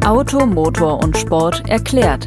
Auto, Motor und Sport erklärt.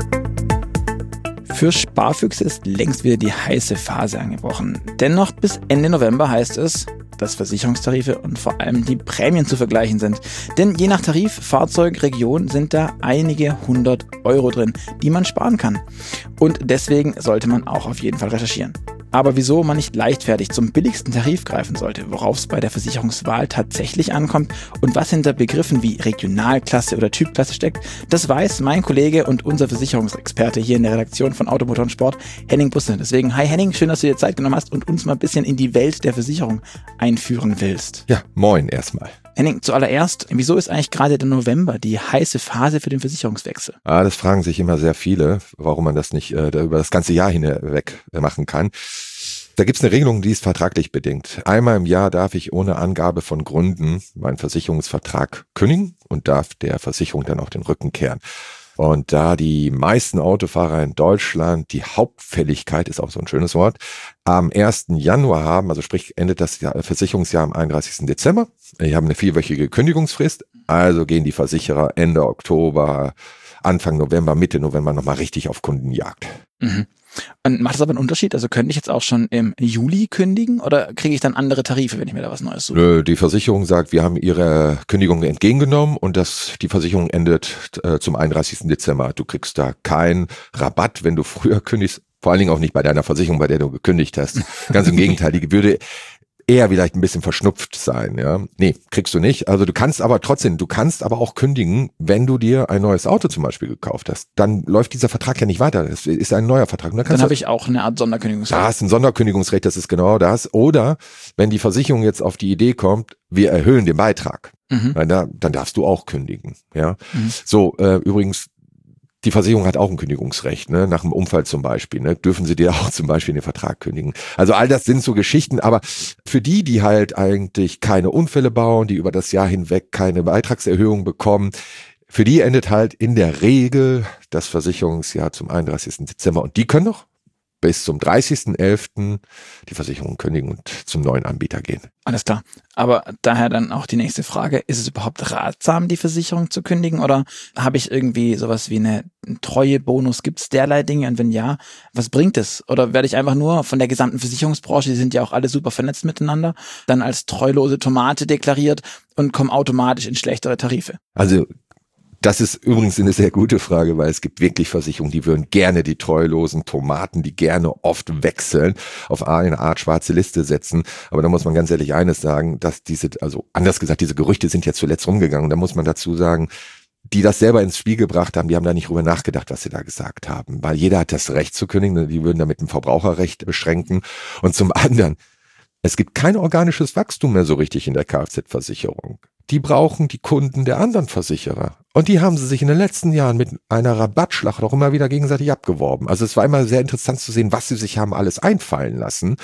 Für Sparfüchse ist längst wieder die heiße Phase angebrochen. Dennoch bis Ende November heißt es, dass Versicherungstarife und vor allem die Prämien zu vergleichen sind. Denn je nach Tarif, Fahrzeug, Region sind da einige 100 Euro drin, die man sparen kann. Und deswegen sollte man auch auf jeden Fall recherchieren. Aber wieso man nicht leichtfertig zum billigsten Tarif greifen sollte, worauf es bei der Versicherungswahl tatsächlich ankommt und was hinter Begriffen wie Regionalklasse oder Typklasse steckt, das weiß mein Kollege und unser Versicherungsexperte hier in der Redaktion von Auto, Motor und Sport, Henning Busse. Deswegen, hi Henning, schön, dass du dir Zeit genommen hast und uns mal ein bisschen in die Welt der Versicherung einführen willst. Ja, moin erstmal. Henning, zuallererst, wieso ist eigentlich gerade der November die heiße Phase für den Versicherungswechsel? Das fragen sich immer sehr viele, warum man das nicht über das ganze Jahr hinweg machen kann. Da gibt's eine Regelung, die ist vertraglich bedingt. Einmal im Jahr darf ich ohne Angabe von Gründen meinen Versicherungsvertrag kündigen und darf der Versicherung dann auch den Rücken kehren. Und da die meisten Autofahrer in Deutschland die Hauptfälligkeit, ist auch so ein schönes Wort, am 1. Januar haben, also sprich endet das Versicherungsjahr am 31. Dezember. Ich habe eine 4-wöchige Kündigungsfrist, also gehen die Versicherer Ende Oktober, Anfang November, Mitte November nochmal richtig auf Kundenjagd. Mhm. Und macht das aber einen Unterschied? Also könnte ich jetzt auch schon im Juli kündigen oder kriege ich dann andere Tarife, wenn ich mir da was Neues suche? Nö, die Versicherung sagt, wir haben ihre Kündigung entgegengenommen und die Versicherung endet zum 31. Dezember. Du kriegst da keinen Rabatt, wenn du früher kündigst. Vor allen Dingen auch nicht bei deiner Versicherung, bei der du gekündigt hast. Ganz im Gegenteil, die würde eher vielleicht ein bisschen verschnupft sein, ja. Nee, kriegst du nicht. Also du kannst aber auch kündigen, wenn du dir ein neues Auto zum Beispiel gekauft hast. Dann läuft dieser Vertrag ja nicht weiter. Das ist ein neuer Vertrag. Und dann habe ich auch eine Art Sonderkündigungsrecht. Da hast ein Sonderkündigungsrecht, das ist genau das. Oder wenn die Versicherung jetzt auf die Idee kommt, wir erhöhen den Beitrag, dann darfst du auch kündigen, ja. So, übrigens, die Versicherung hat auch ein Kündigungsrecht, ne? Nach einem Unfall zum Beispiel, ne? Dürfen sie dir auch zum Beispiel den Vertrag kündigen. Also all das sind so Geschichten, aber für die halt eigentlich keine Unfälle bauen, die über das Jahr hinweg keine Beitragserhöhung bekommen, für die endet halt in der Regel das Versicherungsjahr zum 31. Dezember und die können noch bis zum 30.11. die Versicherung kündigen und zum neuen Anbieter gehen. Alles klar. Aber daher dann auch die nächste Frage, ist es überhaupt ratsam, die Versicherung zu kündigen oder habe ich irgendwie sowas wie einen Treuebonus? Gibt es derlei Dinge und wenn ja, was bringt es? Oder werde ich einfach nur von der gesamten Versicherungsbranche, die sind ja auch alle super vernetzt miteinander, dann als treulose Tomate deklariert und komme automatisch in schlechtere Tarife? Also das ist übrigens eine sehr gute Frage, weil es gibt wirklich Versicherungen, die würden gerne die treulosen Tomaten, die gerne oft wechseln, auf eine Art schwarze Liste setzen. Aber da muss man ganz ehrlich eines sagen, dass diese Gerüchte sind jetzt zuletzt rumgegangen. Da muss man dazu sagen, die das selber ins Spiel gebracht haben, die haben da nicht drüber nachgedacht, was sie da gesagt haben. Weil jeder hat das Recht zu kündigen, die würden damit ein Verbraucherrecht beschränken. Und zum anderen, es gibt kein organisches Wachstum mehr so richtig in der Kfz-Versicherung. Die brauchen die Kunden der anderen Versicherer. Und die haben sie sich in den letzten Jahren mit einer Rabattschlacht auch immer wieder gegenseitig abgeworben. Also es war immer sehr interessant zu sehen, was sie sich haben alles einfallen lassen.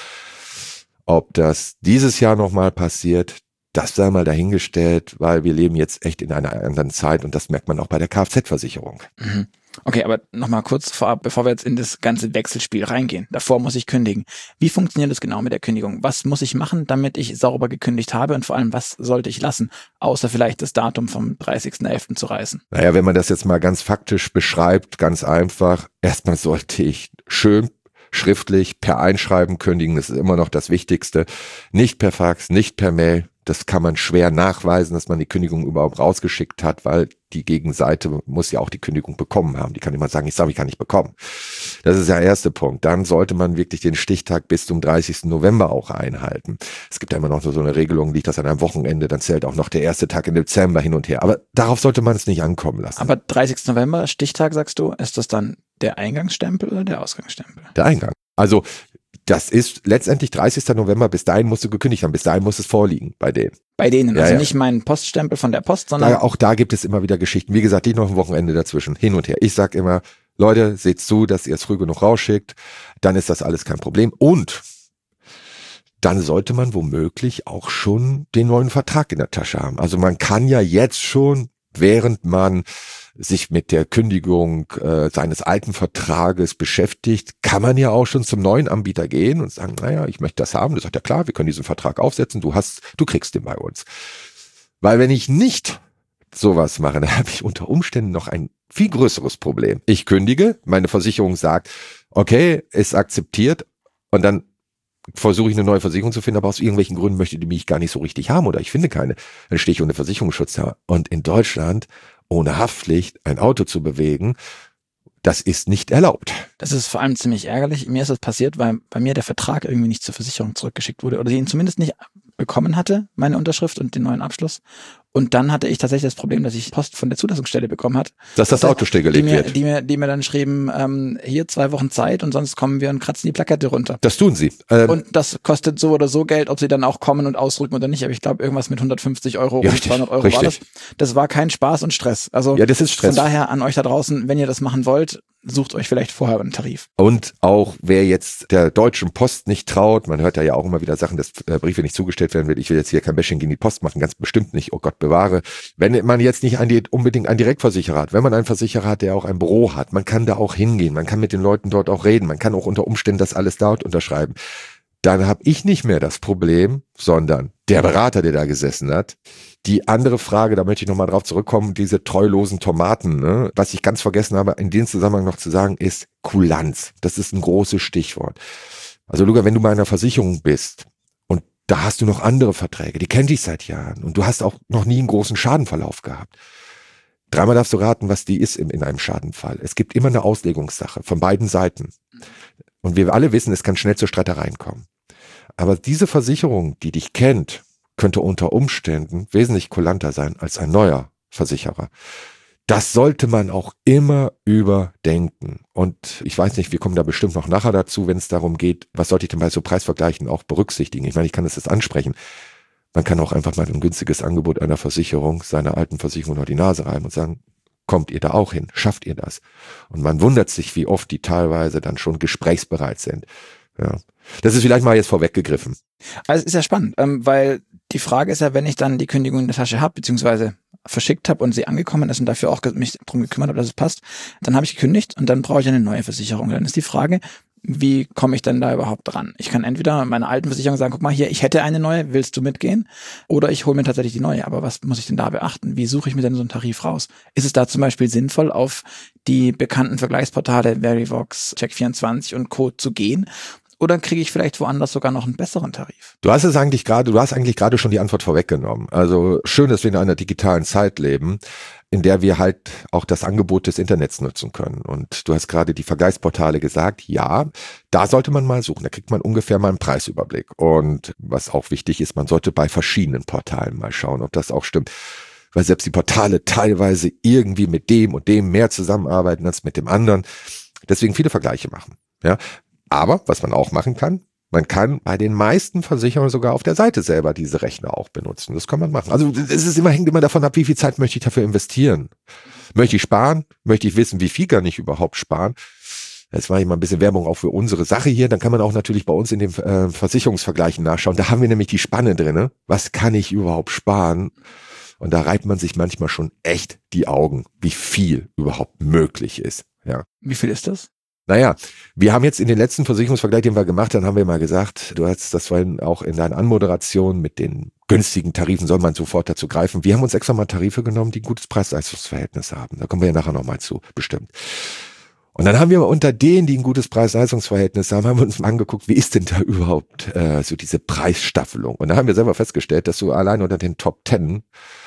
Ob das dieses Jahr nochmal passiert, das sei mal dahingestellt, weil wir leben jetzt echt in einer anderen Zeit und das merkt man auch bei der Kfz-Versicherung. Mhm. Okay, aber nochmal kurz vorab, bevor wir jetzt in das ganze Wechselspiel reingehen. Davor muss ich kündigen. Wie funktioniert das genau mit der Kündigung? Was muss ich machen, damit ich sauber gekündigt habe? Und vor allem, was sollte ich lassen? Außer vielleicht das Datum vom 30.11. zu reißen. Naja, wenn man das jetzt mal ganz faktisch beschreibt, ganz einfach. Erstmal sollte ich schön schriftlich per Einschreiben kündigen. Das ist immer noch das Wichtigste. Nicht per Fax, nicht per Mail. Das kann man schwer nachweisen, dass man die Kündigung überhaupt rausgeschickt hat, weil die Gegenseite muss ja auch die Kündigung bekommen haben. Die kann immer sagen, ich kann nicht bekommen. Das ist der erste Punkt. Dann sollte man wirklich den Stichtag bis zum 30. November auch einhalten. Es gibt ja immer noch so eine Regelung, liegt das an einem Wochenende, dann zählt auch noch der erste Tag im Dezember hin und her. Aber darauf sollte man es nicht ankommen lassen. Aber 30. November, Stichtag, sagst du, ist das dann der Eingangsstempel oder der Ausgangsstempel? Der Eingang. Also das ist letztendlich 30. November, bis dahin musst du gekündigt haben, bis dahin muss es vorliegen bei denen. Bei denen, ja, also ja. Nicht mein Poststempel von der Post, sondern... Auch da gibt es immer wieder Geschichten. Wie gesagt, liegt noch ein Wochenende dazwischen, hin und her. Ich sag immer, Leute, seht zu, dass ihr es früh genug rausschickt, dann ist das alles kein Problem. Und dann sollte man womöglich auch schon den neuen Vertrag in der Tasche haben. Also man kann ja jetzt schon, während man sich mit der Kündigung seines alten Vertrages beschäftigt, kann man ja auch schon zum neuen Anbieter gehen und sagen, naja, ich möchte das haben. Das sagt ja klar, wir können diesen Vertrag aufsetzen, du kriegst den bei uns. Weil wenn ich nicht sowas mache, dann habe ich unter Umständen noch ein viel größeres Problem. Ich kündige, meine Versicherung sagt, okay, ist akzeptiert und dann versuche ich eine neue Versicherung zu finden, aber aus irgendwelchen Gründen möchte die mich gar nicht so richtig haben oder ich finde keine. Dann stehe ich unter Versicherungsschutz da. Und in Deutschland ohne Haftpflicht ein Auto zu bewegen, das ist nicht erlaubt. Das ist vor allem ziemlich ärgerlich. Mir ist das passiert, weil bei mir der Vertrag irgendwie nicht zur Versicherung zurückgeschickt wurde oder sie ihn zumindest nicht bekommen hatte, meine Unterschrift und den neuen Abschluss. Und dann hatte ich tatsächlich das Problem, dass ich Post von der Zulassungsstelle bekommen hat. Dass das Auto stillgelegt wird. Die mir dann schrieben, hier 2 Wochen Zeit und sonst kommen wir und kratzen die Plakette runter. Das tun sie. Und das kostet so oder so Geld, ob sie dann auch kommen und ausrücken oder nicht. Aber ich glaube, irgendwas mit 150 Euro oder 200 Euro war das. Das war kein Spaß und Stress. Also ja, das ist Stress. Von daher an euch da draußen, wenn ihr das machen wollt, sucht euch vielleicht vorher einen Tarif. Und auch wer jetzt der Deutschen Post nicht traut, man hört ja auch immer wieder Sachen, dass Briefe nicht zugestellt werden will. Ich will jetzt hier kein Bashing gegen die Post machen, ganz bestimmt nicht, oh Gott bewahre. Wenn man jetzt nicht unbedingt einen Direktversicherer hat, wenn man einen Versicherer hat, der auch ein Büro hat, man kann da auch hingehen, man kann mit den Leuten dort auch reden, man kann auch unter Umständen das alles dort unterschreiben. Dann habe ich nicht mehr das Problem, sondern der Berater, der da gesessen hat. Die andere Frage, da möchte ich nochmal drauf zurückkommen, diese treulosen Tomaten, ne? Was ich ganz vergessen habe, in dem Zusammenhang noch zu sagen, ist Kulanz. Das ist ein großes Stichwort. Also Luca, wenn du bei einer Versicherung bist und da hast du noch andere Verträge, die kennt dich seit Jahren und du hast auch noch nie einen großen Schadenverlauf gehabt. Dreimal darfst du raten, was die ist in einem Schadenfall. Es gibt immer eine Auslegungssache von beiden Seiten. Und wir alle wissen, es kann schnell zu Streitereien kommen. Aber diese Versicherung, die dich kennt, könnte unter Umständen wesentlich kulanter sein als ein neuer Versicherer. Das sollte man auch immer überdenken. Und ich weiß nicht, wir kommen da bestimmt noch nachher dazu, wenn es darum geht, was sollte ich denn bei so Preisvergleichen auch berücksichtigen? Ich meine, ich kann das jetzt ansprechen. Man kann auch einfach mal ein günstiges Angebot einer Versicherung, seiner alten Versicherung unter die Nase reiben und sagen, kommt ihr da auch hin? Schafft ihr das? Und man wundert sich, wie oft die teilweise dann schon gesprächsbereit sind. Ja. Das ist vielleicht mal jetzt vorweggegriffen. Also es ist ja spannend, weil die Frage ist ja, wenn ich dann die Kündigung in der Tasche habe, beziehungsweise verschickt habe und sie angekommen ist und dafür auch mich darum gekümmert habe, dass es passt, dann habe ich gekündigt und dann brauche ich eine neue Versicherung. Dann ist die Frage, wie komme ich denn da überhaupt dran? Ich kann entweder meiner alten Versicherung sagen, guck mal hier, ich hätte eine neue, willst du mitgehen? Oder ich hole mir tatsächlich die neue. Aber was muss ich denn da beachten? Wie suche ich mir denn so einen Tarif raus? Ist es da zum Beispiel sinnvoll, auf die bekannten Vergleichsportale Verivox, Check24 und Co. zu gehen? Oder kriege ich vielleicht woanders sogar noch einen besseren Tarif? Du hast eigentlich gerade schon die Antwort vorweggenommen. Also schön, dass wir in einer digitalen Zeit leben, in der wir halt auch das Angebot des Internets nutzen können. Und du hast gerade die Vergleichsportale gesagt, ja, da sollte man mal suchen. Da kriegt man ungefähr mal einen Preisüberblick. Und was auch wichtig ist, man sollte bei verschiedenen Portalen mal schauen, ob das auch stimmt. Weil selbst die Portale teilweise irgendwie mit dem und dem mehr zusammenarbeiten als mit dem anderen. Deswegen viele Vergleiche machen. Ja. Aber was man auch machen kann, man kann bei den meisten Versicherungen sogar auf der Seite selber diese Rechner auch benutzen. Das kann man machen. Also hängt immer davon ab, wie viel Zeit möchte ich dafür investieren. Möchte ich sparen? Möchte ich wissen, wie viel kann ich überhaupt sparen? Jetzt mache ich mal ein bisschen Werbung auch für unsere Sache hier. Dann kann man auch natürlich bei uns in den Versicherungsvergleichen nachschauen. Da haben wir nämlich die Spanne drin. Was kann ich überhaupt sparen? Und da reibt man sich manchmal schon echt die Augen, wie viel überhaupt möglich ist. Ja. Wie viel ist das? Naja, wir haben jetzt in den letzten Versicherungsvergleich, den wir gemacht haben, haben wir mal gesagt, du hast das vorhin auch in deiner Anmoderation mit den günstigen Tarifen, soll man sofort dazu greifen. Wir haben uns extra mal Tarife genommen, die ein gutes Preis-Leistungs-Verhältnis haben. Da kommen wir ja nachher nochmal zu, bestimmt. Und dann haben wir unter denen, die ein gutes Preis-Leistungs-Verhältnis haben wir uns mal angeguckt, wie ist denn da überhaupt so diese Preisstaffelung? Und da haben wir selber festgestellt, dass du allein unter den Top 10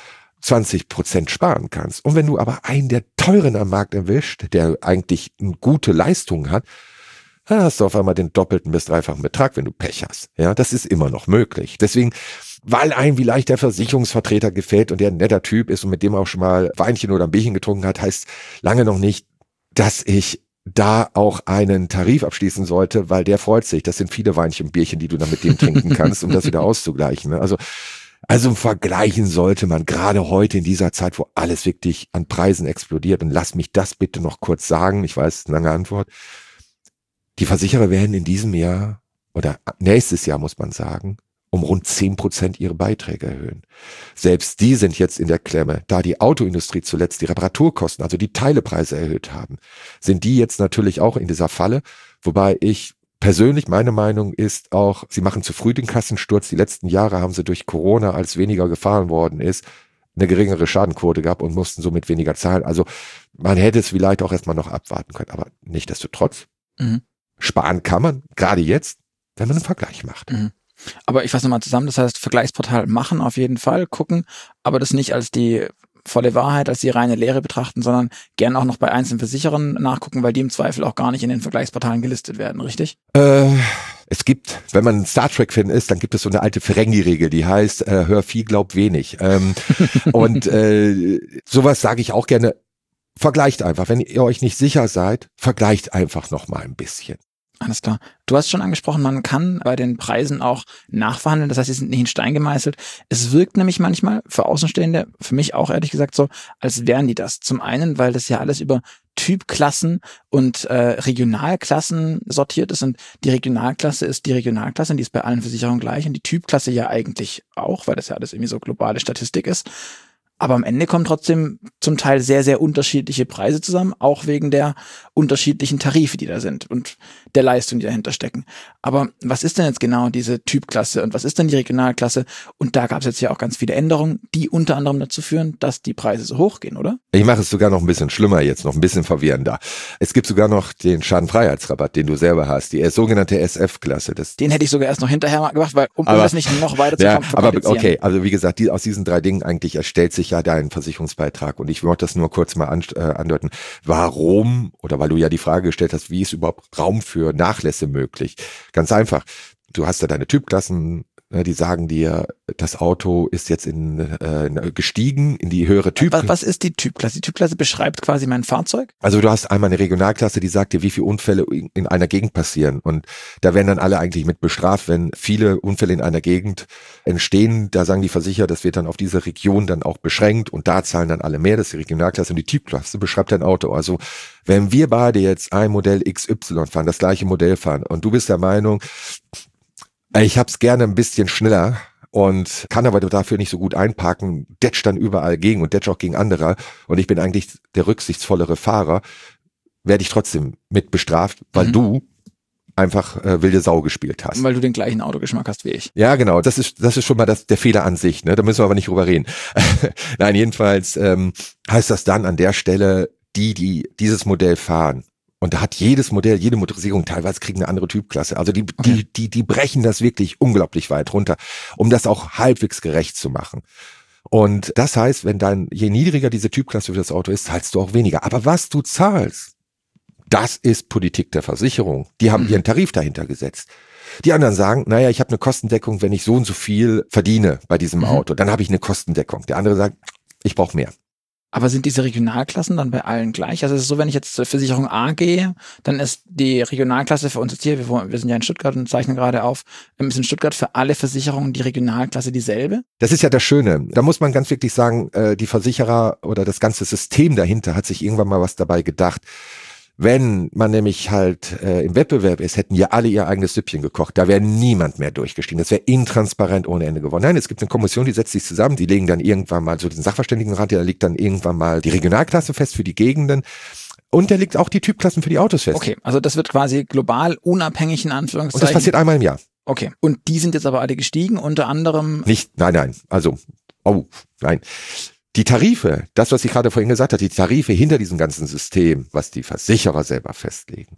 20% sparen kannst. Und wenn du aber einen der teuren am Markt erwischt, der eigentlich eine gute Leistung hat, dann hast du auf einmal den doppelten bis dreifachen Betrag, wenn du Pech hast. Ja, das ist immer noch möglich. Deswegen, weil einem vielleicht der Versicherungsvertreter gefällt und der ein netter Typ ist und mit dem auch schon mal Weinchen oder ein Bierchen getrunken hat, heißt lange noch nicht, dass ich da auch einen Tarif abschließen sollte, weil der freut sich. Das sind viele Weinchen und Bierchen, die du dann mit dem trinken kannst, um das wieder auszugleichen. Also vergleichen sollte man gerade heute in dieser Zeit, wo alles wirklich an Preisen explodiert. Und lass mich das bitte noch kurz sagen. Ich weiß, eine lange Antwort. Die Versicherer werden in diesem Jahr oder nächstes Jahr, muss man sagen, um rund 10% ihre Beiträge erhöhen. Selbst die sind jetzt in der Klemme. Da die Autoindustrie zuletzt die Reparaturkosten, also die Teilepreise erhöht haben, sind die jetzt natürlich auch in dieser Falle. Wobei ich persönlich, meine Meinung ist auch, sie machen zu früh den Kassensturz. Die letzten Jahre haben sie durch Corona, als weniger gefahren worden ist, eine geringere Schadenquote gehabt und mussten somit weniger zahlen. Also man hätte es vielleicht auch erstmal noch abwarten können, aber nichtsdestotrotz, sparen kann man, gerade jetzt, wenn man einen Vergleich macht. Aber ich fasse nochmal zusammen, das heißt, Vergleichsportal machen auf jeden Fall, gucken, aber das nicht als die volle Wahrheit, als die reine Lehre betrachten, sondern gern auch noch bei einzelnen Versicherern nachgucken, weil die im Zweifel auch gar nicht in den Vergleichsportalen gelistet werden, richtig? Es gibt, wenn man Star Trek-Fan ist, dann gibt es so eine alte Ferengi-Regel, die heißt, hör viel, glaub wenig. Und sowas sage ich auch gerne, vergleicht einfach. Wenn ihr euch nicht sicher seid, vergleicht einfach noch mal ein bisschen. Alles klar. Du hast schon angesprochen, man kann bei den Preisen auch nachverhandeln, das heißt, sie sind nicht in Stein gemeißelt. Es wirkt nämlich manchmal für Außenstehende, für mich auch ehrlich gesagt so, als wären die das. Zum einen, weil das ja alles über Typklassen und Regionalklassen sortiert ist und die Regionalklasse ist die Regionalklasse und die ist bei allen Versicherungen gleich und die Typklasse ja eigentlich auch, weil das ja alles irgendwie so globale Statistik ist. Aber am Ende kommen trotzdem zum Teil sehr, sehr unterschiedliche Preise zusammen, auch wegen der unterschiedlichen Tarife, die da sind und der Leistung, die dahinter stecken. Aber was ist denn jetzt genau diese Typklasse und was ist denn die Regionalklasse? Und da gab es jetzt ja auch ganz viele Änderungen, die unter anderem dazu führen, dass die Preise so hochgehen, oder? Ich mache es sogar noch ein bisschen schlimmer jetzt, noch ein bisschen verwirrender. Es gibt sogar noch den Schadenfreiheitsrabatt, den du selber hast, die sogenannte SF-Klasse. Den hätte ich sogar erst noch hinterher gemacht, weil um das nicht noch weiter zu aber okay, also wie gesagt, aus diesen 3 Dingen eigentlich erstellt sich ja dein Versicherungsbeitrag und ich wollte das nur kurz mal andeuten. Warum, oder weil du ja die Frage gestellt hast, wie ist überhaupt Raum für Nachlässe möglich? Ganz einfach. Du hast ja deine Typklassen, die sagen dir, das Auto ist jetzt gestiegen in die höhere Typklasse. Was ist die Typklasse? Die Typklasse beschreibt quasi mein Fahrzeug? Also du hast einmal eine Regionalklasse, die sagt dir, wie viele Unfälle in einer Gegend passieren. Und da werden dann alle eigentlich mit bestraft, wenn viele Unfälle in einer Gegend entstehen. Da sagen die Versicherer, das wird dann auf diese Region dann auch beschränkt und da zahlen dann alle mehr. Das ist die Regionalklasse und die Typklasse beschreibt dein Auto. Also wenn wir beide jetzt ein Modell XY fahren, das gleiche Modell fahren und du bist der Meinung, ich hab's gerne ein bisschen schneller und kann aber dafür nicht so gut einparken, dätsch dann überall gegen und dätsch auch gegen andere und ich bin eigentlich der rücksichtsvollere Fahrer, werde ich trotzdem mit bestraft, weil du einfach wilde Sau gespielt hast. Weil du den gleichen Autogeschmack hast wie ich. Ja, genau. Das ist schon mal der Fehler an sich. Ne? Da müssen wir aber nicht drüber reden. Nein, jedenfalls heißt das dann an der Stelle, die dieses Modell fahren. Und da hat jedes Modell, jede Motorisierung teilweise kriegen eine andere Typklasse. Also die brechen das wirklich unglaublich weit runter, um das auch halbwegs gerecht zu machen. Und das heißt, je niedriger diese Typklasse für das Auto ist, zahlst du auch weniger. Aber was du zahlst, das ist Politik der Versicherung. Die haben ihren Tarif dahinter gesetzt. Die anderen sagen, naja, ich habe eine Kostendeckung, wenn ich so und so viel verdiene bei diesem Auto, dann habe ich eine Kostendeckung. Der andere sagt, ich brauche mehr. Aber sind diese Regionalklassen dann bei allen gleich? Also es ist so, wenn ich jetzt zur Versicherung A gehe, dann ist die Regionalklasse für uns jetzt hier, wir sind ja in Stuttgart und zeichnen gerade auf, ist in Stuttgart für alle Versicherungen die Regionalklasse dieselbe? Das ist ja das Schöne. Da muss man ganz wirklich sagen, die Versicherer oder das ganze System dahinter hat sich irgendwann mal was dabei gedacht. Wenn man nämlich halt im Wettbewerb ist, hätten ja alle ihr eigenes Süppchen gekocht. Da wäre niemand mehr durchgestiegen. Das wäre intransparent ohne Ende geworden. Nein, es gibt eine Kommission, die setzt sich zusammen, die legen dann irgendwann mal so den Sachverständigenrat, da liegt dann irgendwann mal die Regionalklasse fest für die Gegenden. Und da liegt auch die Typklassen für die Autos fest. Okay, also das wird quasi global unabhängig in Anführungszeichen. Und das passiert einmal im Jahr. Okay, und die sind jetzt aber alle gestiegen, unter anderem... Nein. Also, nein. Die Tarife, das, was ich gerade vorhin gesagt habe, die Tarife hinter diesem ganzen System, was die Versicherer selber festlegen,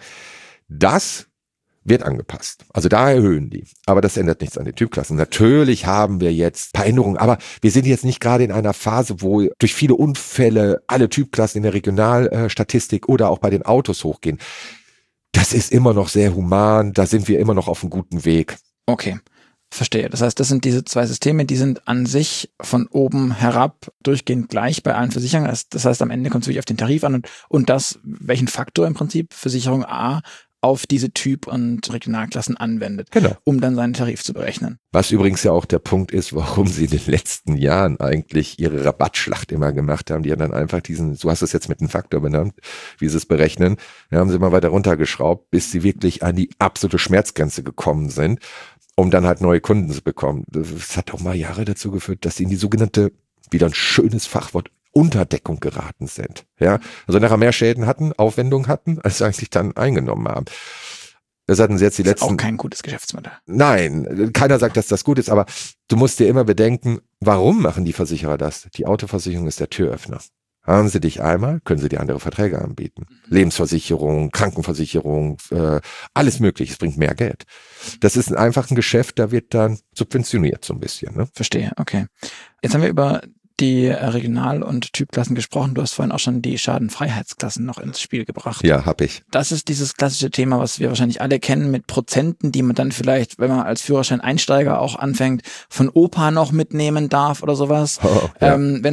das wird angepasst. Also da erhöhen die. Aber das ändert nichts an den Typklassen. Natürlich haben wir jetzt ein paar Änderungen, aber wir sind jetzt nicht gerade in einer Phase, wo durch viele Unfälle alle Typklassen in der Regionalstatistik oder auch bei den Autos hochgehen. Das ist immer noch sehr human, da sind wir immer noch auf einem guten Weg. Okay. Verstehe. Das heißt, das sind diese 2 Systeme, die sind an sich von oben herab durchgehend gleich bei allen Versicherungen. Das heißt, am Ende kommt es wirklich auf den Tarif an und das, welchen Faktor im Prinzip Versicherung A auf diese Typ- und Regionalklassen anwendet, genau, um dann seinen Tarif zu berechnen. Was übrigens ja auch der Punkt ist, warum sie in den letzten Jahren eigentlich ihre Rabattschlacht immer gemacht haben. Die haben dann einfach du hast es jetzt mit einem Faktor benannt, wie sie es berechnen, da haben sie immer weiter runtergeschraubt, bis sie wirklich an die absolute Schmerzgrenze gekommen sind, um dann halt neue Kunden zu bekommen. Das hat auch mal Jahre dazu geführt, dass sie in die sogenannte, wieder ein schönes Fachwort, Unterdeckung geraten sind. Ja, also nachher mehr Schäden hatten, Aufwendungen hatten, als sie eigentlich dann eingenommen haben. Das hatten sie jetzt die Das ist letzten... auch kein gutes Geschäftsmodell. Nein, keiner sagt, dass das gut ist, aber du musst dir immer bedenken, warum machen die Versicherer das? Die Autoversicherung ist der Türöffner. Haben sie dich einmal, können sie dir andere Verträge anbieten. Lebensversicherung, Krankenversicherung, alles mögliche, es bringt mehr Geld. Das ist einfach ein Geschäft, da wird dann subventioniert so ein bisschen. Ne? Verstehe, okay. Jetzt haben wir über die Regional- und Typklassen gesprochen. Du hast vorhin auch schon die Schadenfreiheitsklassen noch ins Spiel gebracht. Ja, hab ich. Das ist dieses klassische Thema, was wir wahrscheinlich alle kennen, mit Prozenten, die man dann vielleicht, wenn man als Führerschein-Einsteiger auch anfängt, von Opa noch mitnehmen darf oder sowas. Oh, ja.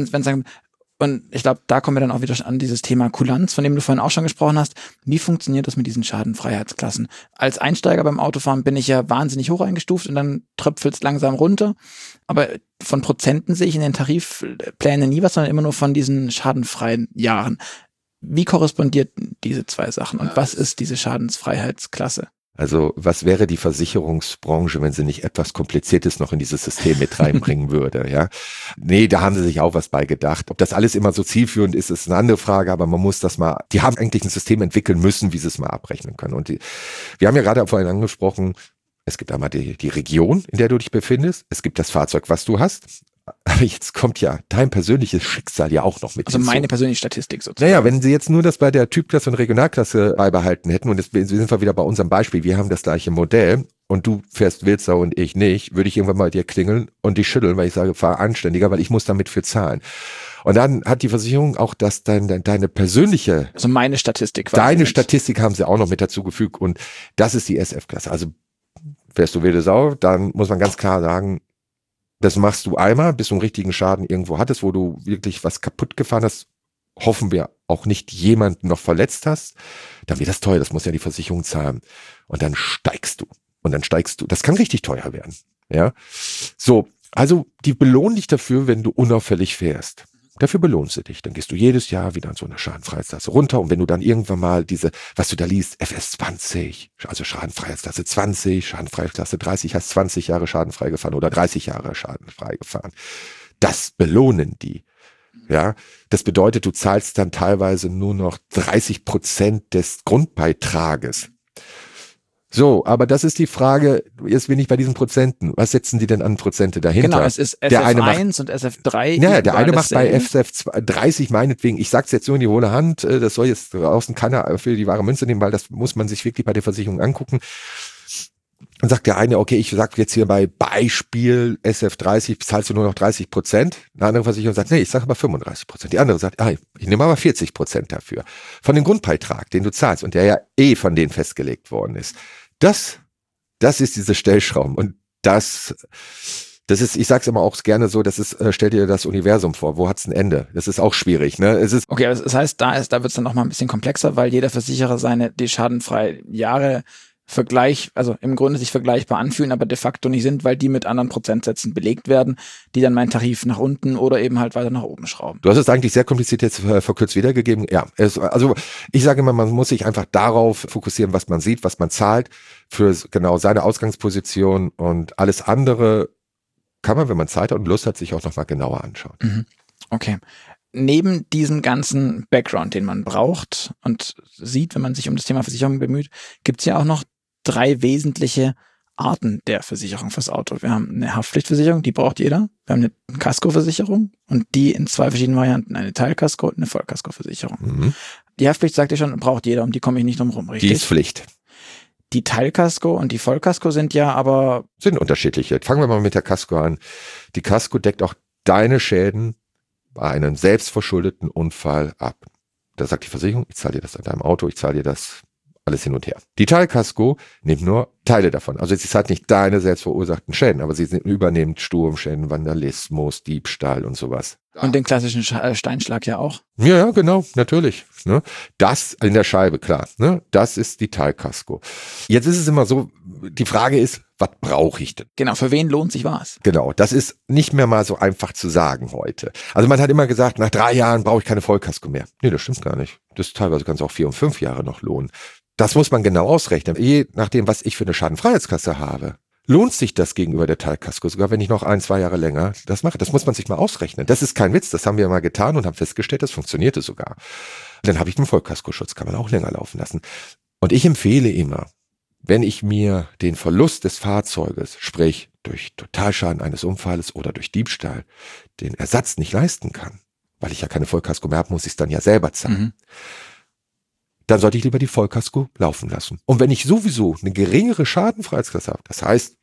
Und ich glaube, da kommen wir dann auch wieder an dieses Thema Kulanz, von dem du vorhin auch schon gesprochen hast. Wie funktioniert das mit diesen Schadenfreiheitsklassen? Als Einsteiger beim Autofahren bin ich ja wahnsinnig hoch eingestuft und dann tröpfelt es langsam runter. Aber von Prozenten sehe ich in den Tarifplänen nie was, sondern immer nur von diesen schadenfreien Jahren. Wie korrespondiert diese zwei Sachen und was ist diese Schadensfreiheitsklasse? Also was wäre die Versicherungsbranche, wenn sie nicht etwas Kompliziertes noch in dieses System mit reinbringen würde? Ja, nee, da haben sie sich auch was bei gedacht. Ob das alles immer so zielführend ist, ist eine andere Frage, aber man muss das mal, die haben eigentlich ein System entwickeln müssen, wie sie es mal abrechnen können. Und wir haben ja gerade vorhin angesprochen, es gibt einmal die Region, in der du dich befindest, es gibt das Fahrzeug, was du hast. Aber jetzt kommt ja dein persönliches Schicksal ja auch noch mit Also hinzu. meine persönliche Statistik sozusagen. Naja, wenn sie jetzt nur das bei der Typklasse und Regionalklasse beibehalten hätten, und jetzt sind wir wieder bei unserem Beispiel, wir haben das gleiche Modell und du fährst Wildsau und ich nicht, würde ich irgendwann mal dir klingeln und dich schütteln, weil ich sage, fahr anständiger, weil ich muss damit für zahlen. Und dann hat die Versicherung auch deine persönliche... Also meine Statistik. quasi. Deine Statistik haben sie auch noch mit dazu gefügt und das ist die SF-Klasse. Also fährst du wilde Sau, dann muss man ganz klar sagen, das machst du einmal, bis du einen richtigen Schaden irgendwo hattest, wo du wirklich was kaputt gefahren hast. Hoffen wir auch nicht jemanden noch verletzt hast. Dann wird das teuer, das muss ja die Versicherung zahlen. Und dann steigst du. Das kann richtig teuer werden. Ja. So, also die belohnen dich dafür, wenn du unauffällig fährst. Dafür belohnst du dich. Dann gehst du jedes Jahr wieder an so eine Schadenfreiheitsklasse runter. Und wenn du dann irgendwann mal was du da liest, FS 20, also Schadenfreiheitsklasse 20, Schadenfreiheitsklasse 30, hast 20 Jahre schadenfrei gefahren oder 30 Jahre schadenfrei gefahren. Das belohnen die. Ja, das bedeutet, du zahlst dann teilweise nur noch 30% des Grundbeitrages. So, aber das ist die Frage, jetzt bin ich bei diesen Prozenten. Was setzen die denn an Prozente dahinter? Genau, es ist SF1 und SF3. Ja, der eine macht bei SF30 meinetwegen, ich sag's jetzt nur in die hohle Hand, das soll jetzt draußen keiner für die wahre Münze nehmen, weil das muss man sich wirklich bei der Versicherung angucken. Dann sagt der eine, okay, ich sag jetzt hier bei Beispiel SF30 zahlst du nur noch 30%. Eine andere Versicherung sagt, nee, ich sage aber 35%. Die andere sagt, ich nehme aber 40% dafür. Von dem Grundbeitrag, den du zahlst und der ja von denen festgelegt worden ist. Das ist diese Stellschrauben und das ist, ich sag's immer auch gerne so, das ist, stell dir das Universum vor, wo hat's ein Ende? Das ist auch schwierig, ne? Okay, aber das heißt, da wird's dann noch mal ein bisschen komplexer, weil jeder Versicherer die schadenfreie Jahre im Grunde sich vergleichbar anfühlen, aber de facto nicht sind, weil die mit anderen Prozentsätzen belegt werden, die dann meinen Tarif nach unten oder eben halt weiter nach oben schrauben. Du hast es eigentlich sehr kompliziert jetzt verkürzt wiedergegeben. Ja, also ich sage immer, man muss sich einfach darauf fokussieren, was man sieht, was man zahlt für genau seine Ausgangsposition und alles andere kann man, wenn man Zeit hat und Lust hat, sich auch nochmal genauer anschauen. Mhm. Okay. Neben diesem ganzen Background, den man braucht und sieht, wenn man sich um das Thema Versicherung bemüht, gibt es ja auch noch 3 wesentliche Arten der Versicherung fürs Auto. Wir haben eine Haftpflichtversicherung, die braucht jeder. Wir haben eine Kaskoversicherung und die in 2 verschiedenen Varianten, eine Teilkasko und eine Vollkaskoversicherung. Mhm. Die Haftpflicht, sagt ihr schon, braucht jeder, um die komme ich nicht drum rum, richtig? Die ist Pflicht. Die Teilkasko und die Vollkasko sind unterschiedliche. Fangen wir mal mit der Kasko an. Die Kasko deckt auch deine Schäden bei einem selbstverschuldeten Unfall ab. Da sagt die Versicherung, ich zahle dir das an deinem Auto, ich zahle dir das alles hin und her. Die Teilkasko nimmt nur Teile davon. Also sie zahlt nicht deine selbstverursachten Schäden, aber sie übernimmt Sturmschäden, Vandalismus, Diebstahl und sowas. Und den klassischen Steinschlag ja auch. Ja, genau, natürlich. Ne? Das in der Scheibe, klar. Ne? Das ist die Teilkasko. Jetzt ist es immer so, die Frage ist, was brauche ich denn? Genau, für wen lohnt sich was? Genau, das ist nicht mehr mal so einfach zu sagen heute. Also man hat immer gesagt, nach 3 Jahren brauche ich keine Vollkasko mehr. Nee, das stimmt gar nicht. Das teilweise kann es auch 4 und 5 Jahre noch lohnen. Das muss man genau ausrechnen. Je nachdem, was ich für eine Schadenfreiheitsklasse habe, lohnt sich das gegenüber der Teilkasko, sogar wenn ich noch 1, 2 Jahre länger das mache. Das muss man sich mal ausrechnen. Das ist kein Witz, das haben wir mal getan und haben festgestellt, das funktionierte sogar. Dann habe ich einen Vollkaskoschutz, kann man auch länger laufen lassen. Und ich empfehle immer, wenn ich mir den Verlust des Fahrzeuges, sprich durch Totalschaden eines Unfalles oder durch Diebstahl, den Ersatz nicht leisten kann, weil ich ja keine Vollkasko mehr habe, muss ich es dann ja selber zahlen. Dann sollte ich lieber die Vollkasko laufen lassen. Und wenn ich sowieso eine geringere Schadenfreiheitsklasse habe, das heißt,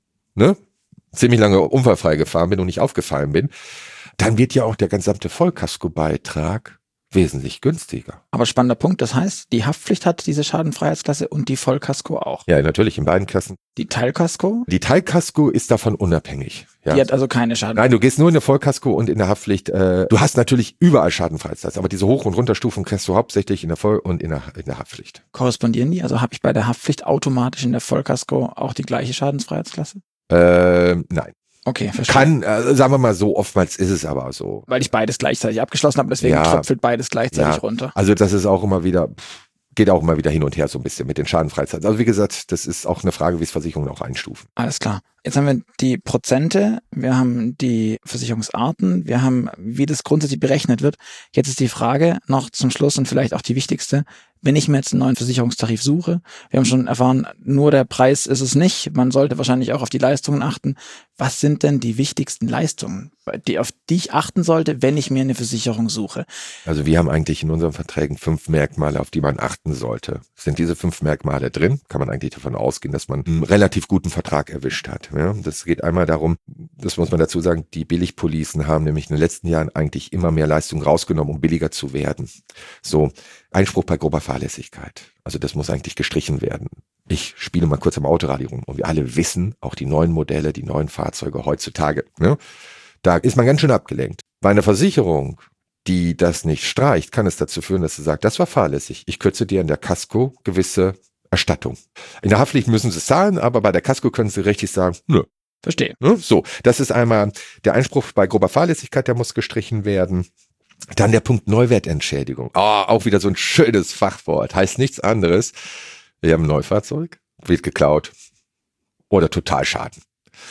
ziemlich lange unfallfrei gefahren bin und nicht aufgefallen bin, dann wird ja auch der gesamte Vollkasko-Beitrag wesentlich günstiger. Aber spannender Punkt, das heißt, die Haftpflicht hat diese Schadenfreiheitsklasse und die Vollkasko auch. Ja, natürlich, in beiden Klassen. Die Teilkasko? Die Teilkasko ist davon unabhängig. Ja. Die hat also keine Schadenfreiheitsklasse. Nein, du gehst nur in der Vollkasko und in der Haftpflicht. Du hast natürlich überall Schadenfreiheitsklasse, aber diese Hoch- und Runterstufen kriegst du hauptsächlich in der Voll- und in der Haftpflicht. Korrespondieren die? Also habe ich bei der Haftpflicht automatisch in der Vollkasko auch die gleiche Schadenfreiheitsklasse? Nein. Okay, verstehe. Kann, sagen wir mal so, oftmals ist es aber so. Weil ich beides gleichzeitig abgeschlossen habe, deswegen tröpfelt beides gleichzeitig runter. Also das ist auch immer wieder, geht auch immer wieder hin und her so ein bisschen mit den Schadenfreiheitsklassen. Also wie gesagt, das ist auch eine Frage, wie es Versicherungen auch einstufen. Alles klar. Jetzt haben wir die Prozente, wir haben die Versicherungsarten, wir haben, wie das grundsätzlich berechnet wird. Jetzt ist die Frage noch zum Schluss und vielleicht auch die wichtigste, wenn ich mir jetzt einen neuen Versicherungstarif suche, wir haben schon erfahren, nur der Preis ist es nicht, man sollte wahrscheinlich auch auf die Leistungen achten. Was sind denn die wichtigsten Leistungen, auf die ich achten sollte, wenn ich mir eine Versicherung suche? Also wir haben eigentlich in unseren Verträgen 5 Merkmale, auf die man achten sollte. Sind diese 5 Merkmale drin, kann man eigentlich davon ausgehen, dass man einen relativ guten Vertrag erwischt hat. Ja, das geht einmal darum, das muss man dazu sagen, die Billigpolicen haben nämlich in den letzten Jahren eigentlich immer mehr Leistung rausgenommen, um billiger zu werden. So, Einspruch bei grober Fahrlässigkeit. Also das muss eigentlich gestrichen werden. Ich spiele mal kurz am Autoradio rum und wir alle wissen, auch die neuen Modelle, die neuen Fahrzeuge heutzutage, da ist man ganz schön abgelenkt. Bei einer Versicherung, die das nicht streicht, kann es dazu führen, dass sie sagt, das war fahrlässig. Ich kürze dir in der Kasko gewisse Erstattung. In der Haftpflicht müssen sie es zahlen, aber bei der Kasko können sie richtig sagen, nö. Verstehe. So, das ist einmal der Einspruch bei grober Fahrlässigkeit, der muss gestrichen werden. Dann der Punkt Neuwertentschädigung. Auch wieder so ein schönes Fachwort. Heißt nichts anderes. Wir haben ein Neufahrzeug, wird geklaut oder Totalschaden.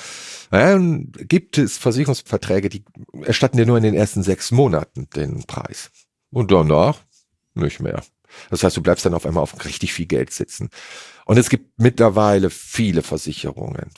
Dann gibt es Versicherungsverträge, die erstatten dir nur in den ersten 6 Monaten den Preis. Und danach nicht mehr. Das heißt, du bleibst dann auf einmal auf richtig viel Geld sitzen. Und es gibt mittlerweile viele Versicherungen,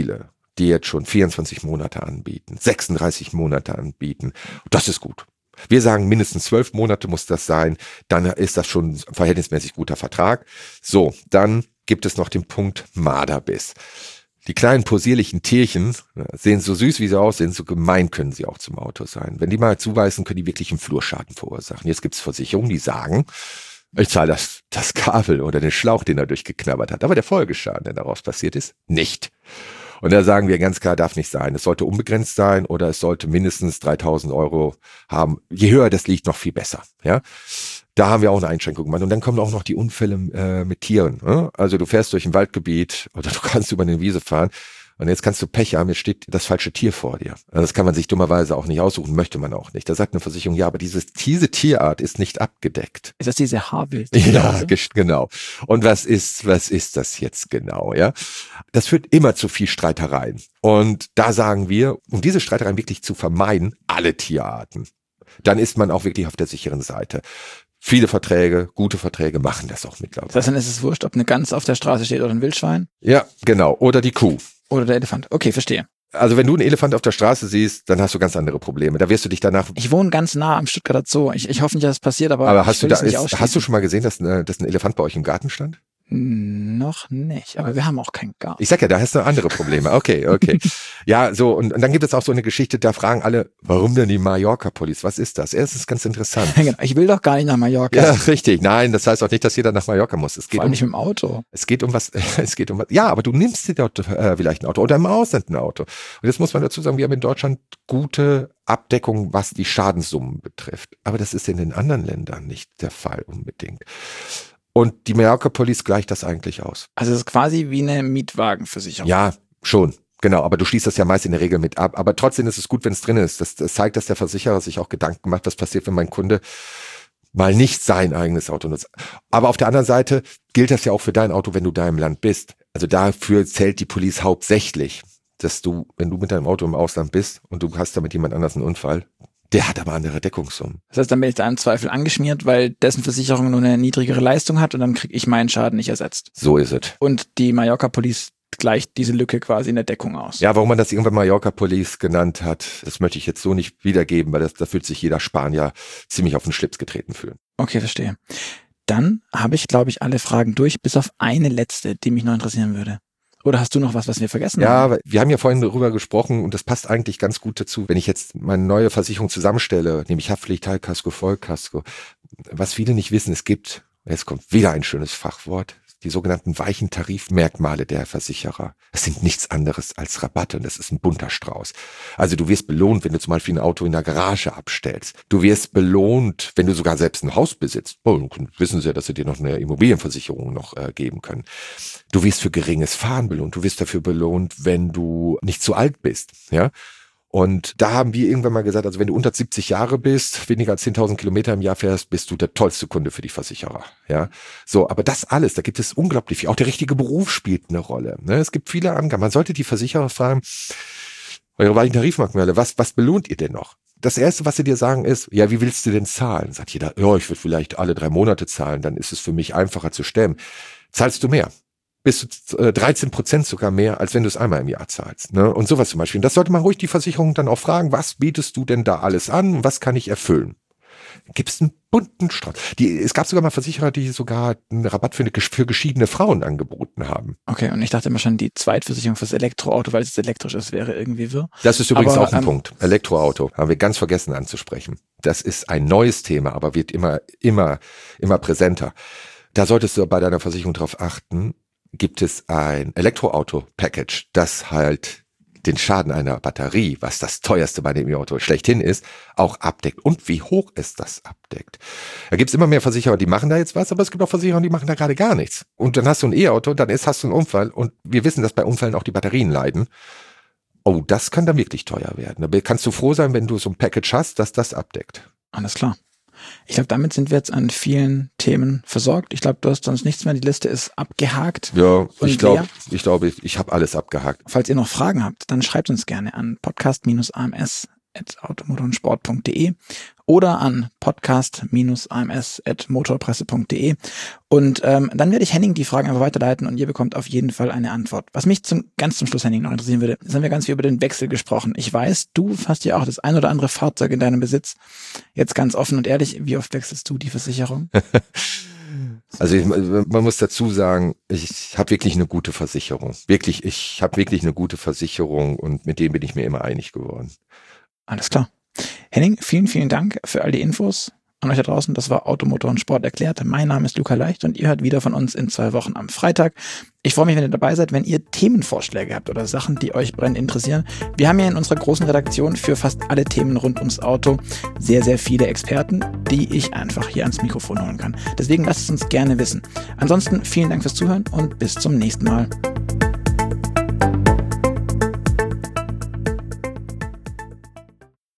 die jetzt schon 24 Monate anbieten, 36 Monate anbieten. Das ist gut. Wir sagen, mindestens 12 Monate muss das sein, dann ist das schon ein verhältnismäßig guter Vertrag. So, dann gibt es noch den Punkt Marderbiss. Die kleinen posierlichen Tierchen sehen so süß, wie sie aussehen, so gemein können sie auch zum Auto sein. Wenn die mal zubeißen, können die wirklich einen Flurschaden verursachen. Jetzt gibt es Versicherungen, die sagen, ich zahle das Kabel oder den Schlauch, den er durchgeknabbert hat. Aber der Folgeschaden, der daraus passiert ist, nicht. Und da sagen wir ganz klar, darf nicht sein. Es sollte unbegrenzt sein oder es sollte mindestens 3.000 € haben. Je höher das liegt, noch viel besser. Ja, da haben wir auch eine Einschränkung gemacht. Und dann kommen auch noch die Unfälle mit Tieren. Also du fährst durch ein Waldgebiet oder du kannst über eine Wiese fahren und jetzt kannst du Pech haben, jetzt steht das falsche Tier vor dir. Also das kann man sich dummerweise auch nicht aussuchen, möchte man auch nicht. Da sagt eine Versicherung, ja, aber diese Tierart ist nicht abgedeckt. Ist das diese Haarwild? Ja, genau. Und was ist das jetzt genau, ja? Das führt immer zu viel Streitereien. Und da sagen wir, um diese Streitereien wirklich zu vermeiden, alle Tierarten. Dann ist man auch wirklich auf der sicheren Seite. Viele Verträge, gute Verträge machen das auch mittlerweile. Das heißt, dann ist es wurscht, ob eine Gans auf der Straße steht oder ein Wildschwein? Ja, genau. Oder die Kuh. Oder der Elefant. Okay, verstehe. Also wenn du einen Elefant auf der Straße siehst, dann hast du ganz andere Probleme. Da wirst du dich danach... Ich wohne ganz nah am Stuttgarter Zoo. Ich hoffe nicht, dass es passiert, aber hast du schon mal gesehen, dass ein Elefant bei euch im Garten stand? Noch nicht, aber wir haben auch keinen Garten. Ich sag ja, da hast du andere Probleme. Okay. Ja, so, und dann gibt es auch so eine Geschichte, da fragen alle, warum denn die Mallorca-Police? Was ist das? Es ist ganz interessant. Genau. Ich will doch gar nicht nach Mallorca. Ja, richtig. Nein, das heißt auch nicht, dass jeder nach Mallorca muss. Es geht vor allem nicht mit dem Auto. Es geht um was. Ja, aber du nimmst dir dort vielleicht ein Auto oder im Ausland ein Auto. Und jetzt muss man dazu sagen, wir haben in Deutschland gute Abdeckung, was die Schadenssummen betrifft. Aber das ist in den anderen Ländern nicht der Fall unbedingt. Und die Mallorca-Police gleicht das eigentlich aus. Also es ist quasi wie eine Mietwagenversicherung. Ja, schon. Genau, aber du schließt das ja meist in der Regel mit ab. Aber trotzdem ist es gut, wenn es drin ist. Das zeigt, dass der Versicherer sich auch Gedanken macht, was passiert, wenn mein Kunde mal nicht sein eigenes Auto nutzt. Aber auf der anderen Seite gilt das ja auch für dein Auto, wenn du da im Land bist. Also dafür zählt die Police hauptsächlich, dass du, wenn du mit deinem Auto im Ausland bist und du hast da mit jemand anders einen Unfall, Der hat aber andere Deckungssummen. Das heißt, dann bin ich da im Zweifel angeschmiert, weil dessen Versicherung nur eine niedrigere Leistung hat und dann kriege ich meinen Schaden nicht ersetzt. So ist es. Und die Mallorca Police gleicht diese Lücke quasi in der Deckung aus. Ja, warum man das irgendwann Mallorca Police genannt hat, das möchte ich jetzt so nicht wiedergeben, weil da fühlt sich jeder Spanier ziemlich auf den Schlips getreten fühlen. Okay, verstehe. Dann habe ich, glaube ich, alle Fragen durch, bis auf eine letzte, die mich noch interessieren würde. Oder hast du noch was wir vergessen haben? Ja, wir haben ja vorhin darüber gesprochen und das passt eigentlich ganz gut dazu. Wenn ich jetzt meine neue Versicherung zusammenstelle, nämlich Haftpflicht, Teilkasko, Vollkasko, was viele nicht wissen, es gibt, jetzt kommt wieder ein schönes Fachwort, die sogenannten weichen Tarifmerkmale der Versicherer. Das sind nichts anderes als Rabatte und das ist ein bunter Strauß. Also du wirst belohnt, wenn du zum Beispiel ein Auto in der Garage abstellst. Du wirst belohnt, wenn du sogar selbst ein Haus besitzt. Oh, wissen sie ja, dass sie dir noch eine Immobilienversicherung noch geben können. Du wirst für geringes Fahren belohnt. Du wirst dafür belohnt, wenn du nicht zu alt bist. Ja. Und da haben wir irgendwann mal gesagt, also wenn du unter 70 Jahre bist, weniger als 10.000 Kilometer im Jahr fährst, bist du der tollste Kunde für die Versicherer. Ja, so, aber das alles, da gibt es unglaublich viel. Auch der richtige Beruf spielt eine Rolle. Ne? Es gibt viele Angaben. Man sollte die Versicherer fragen, eure weichen Tarifmerkmale, was belohnt ihr denn noch? Das Erste, was sie dir sagen, ist, ja, wie willst du denn zahlen? Sagt jeder, ja, ich würde vielleicht alle 3 Monate zahlen, dann ist es für mich einfacher zu stemmen. Zahlst du mehr? Bis zu 13% sogar mehr, als wenn du es einmal im Jahr zahlst. Ne? Und sowas zum Beispiel. Und das sollte man ruhig die Versicherung dann auch fragen, was bietest du denn da alles an und was kann ich erfüllen? Gibt es einen bunten Strauß. Es gab sogar mal Versicherer, die sogar einen Rabatt für geschiedene Frauen angeboten haben. Okay, und ich dachte immer schon, die Zweitversicherung fürs Elektroauto, weil es elektrisch ist, wäre irgendwie wirr. Das ist übrigens auch ein Punkt. Elektroauto haben wir ganz vergessen anzusprechen. Das ist ein neues Thema, aber wird immer präsenter. Da solltest du bei deiner Versicherung drauf achten, gibt es ein Elektroauto-Package, das halt den Schaden einer Batterie, was das teuerste bei dem E-Auto schlechthin ist, auch abdeckt und wie hoch es das abdeckt. Da gibt es immer mehr Versicherer, die machen da jetzt was, aber es gibt auch Versicherer, die machen da gerade gar nichts. Und dann hast du ein E-Auto, dann hast du einen Unfall und wir wissen, dass bei Unfällen auch die Batterien leiden. Oh, das kann dann wirklich teuer werden. Da kannst du froh sein, wenn du so ein Package hast, dass das abdeckt. Alles klar. Ich glaube, damit sind wir jetzt an vielen Themen versorgt. Ich glaube, du hast sonst nichts mehr. Die Liste ist abgehakt. Ja, ich glaube, ich habe alles abgehakt. Falls ihr noch Fragen habt, dann schreibt uns gerne an podcast-ams@automotorundsport.de oder an podcast-ams@motorpresse.de. Und dann werde ich Henning die Fragen einfach weiterleiten und ihr bekommt auf jeden Fall eine Antwort. Was mich ganz zum Schluss, Henning, noch interessieren würde, jetzt haben wir ganz viel über den Wechsel gesprochen. Ich weiß, du hast ja auch das ein oder andere Fahrzeug in deinem Besitz. Jetzt ganz offen und ehrlich, wie oft wechselst du die Versicherung? Also man muss dazu sagen, ich habe wirklich eine gute Versicherung. Ich habe wirklich eine gute Versicherung und mit dem bin ich mir immer einig geworden. Alles klar. Henning, vielen, vielen Dank für all die Infos an euch da draußen. Das war Automotor und Sport erklärt. Mein Name ist Luca Leicht und ihr hört wieder von uns in 2 Wochen am Freitag. Ich freue mich, wenn ihr dabei seid, wenn ihr Themenvorschläge habt oder Sachen, die euch brennend interessieren. Wir haben ja in unserer großen Redaktion für fast alle Themen rund ums Auto sehr, sehr viele Experten, die ich einfach hier ans Mikrofon holen kann. Deswegen lasst es uns gerne wissen. Ansonsten vielen Dank fürs Zuhören und bis zum nächsten Mal.